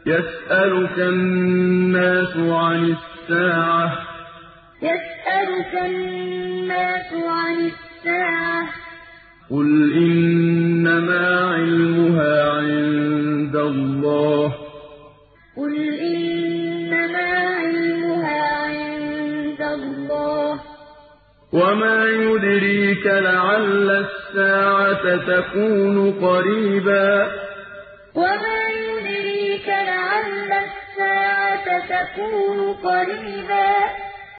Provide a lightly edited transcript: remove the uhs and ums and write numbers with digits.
يسألك الناس عن الساعة قل إنما علمها عند الله وما يدريك لعل الساعة تكون قريبا وما يدريك لعل الساعة تكون قريبا